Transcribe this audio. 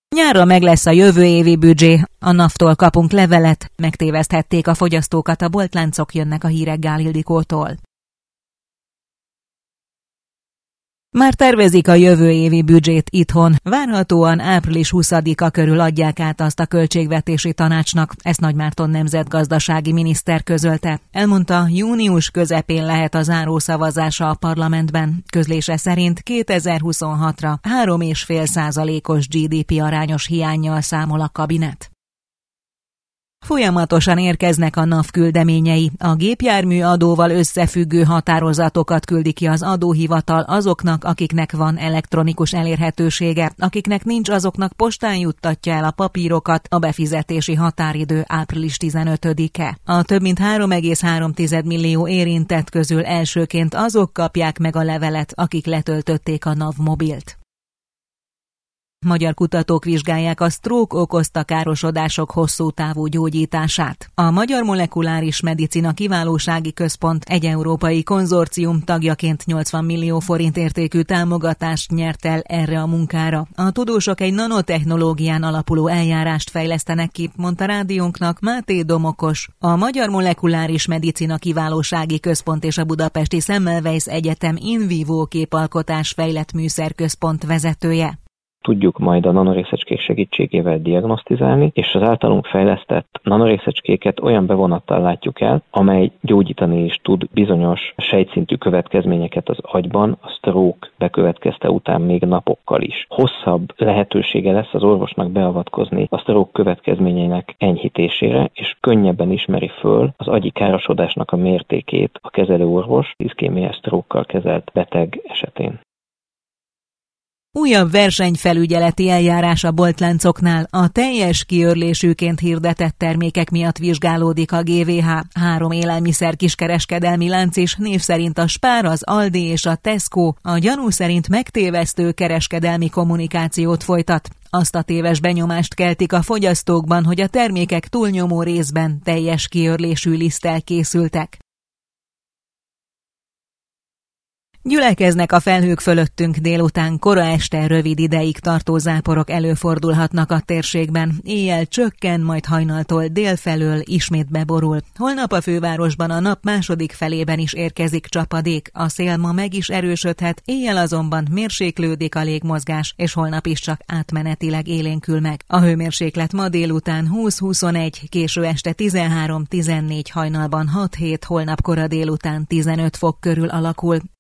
Nyárra meg lesz a jövő évi büdzsé. A NAV-tól kapunk levelet, megtéveszthették a fogyasztókat, a boltláncok, jönnek a hírek Gál Ildikótól. Már tervezik a jövő évi büdzsét itthon. Várhatóan április 20-a körül adják át azt a költségvetési tanácsnak, ezt Nagymárton nemzetgazdasági miniszter közölte. Elmondta, június közepén lehet a zárószavazása a parlamentben. Közlése szerint 2026-ra 3,5%-os GDP arányos hiánnyal számol a kabinet. Folyamatosan érkeznek a NAV küldeményei. A gépjármű adóval összefüggő határozatokat küldi ki az adóhivatal azoknak, akiknek van elektronikus elérhetősége, akiknek nincs, azoknak postán juttatja el a papírokat, a befizetési határidő április 15-e. A több mint 3,3 millió érintett közül elsőként azok kapják meg a levelet, akik letöltötték a NAV mobilt. Magyar kutatók vizsgálják a stroke okozta károsodások hosszú távú gyógyítását. A Magyar Molekuláris Medicina Kiválósági Központ egy európai konzorcium tagjaként 80 millió forint értékű támogatást nyert el erre a munkára. A tudósok egy nanotechnológián alapuló eljárást fejlesztenek ki, mondta rádiónknak Máté Domokos, a Magyar Molekuláris Medicina Kiválósági Központ és a Budapesti Semmelweis Egyetem in vivo képalkotás fejlett műszerközpont vezetője. Tudjuk majd a nanorészecskék segítségével diagnosztizálni, és az általunk fejlesztett nanorészecskéket olyan bevonattal látjuk el, amely gyógyítani is tud bizonyos sejtszintű következményeket az agyban, a stroke bekövetkezte után még napokkal is. Hosszabb lehetősége lesz az orvosnak beavatkozni a stroke következményeinek enyhítésére, és könnyebben ismeri föl az agyi károsodásnak a mértékét a kezelőorvos iszkémiás stroke-kal kezelt beteg esetén. Újabb versenyfelügyeleti eljárás a boltláncoknál. A teljes kiörlésűként hirdetett termékek miatt vizsgálódik a GVH. 3 élelmiszer kiskereskedelmi lánc is, név szerint a Spar, az Aldi és a Tesco, a gyanú szerint megtévesztő kereskedelmi kommunikációt folytat. Azt a téves benyomást keltik a fogyasztókban, hogy a termékek túlnyomó részben teljes kiörlésű liszttel készültek. Gyülekeznek a felhők fölöttünk, délután, kora este rövid ideig tartó záporok előfordulhatnak a térségben. Éjjel csökken, majd hajnaltól délfelől ismét beborul. Holnap a fővárosban a nap második felében is érkezik csapadék. A szél ma meg is erősödhet, éjjel azonban mérséklődik a légmozgás, és holnap is csak átmenetileg élénkül meg. A hőmérséklet ma délután 20-21, késő este 13-14, hajnalban 6-7, holnap kora délután 15 fok körül alakul.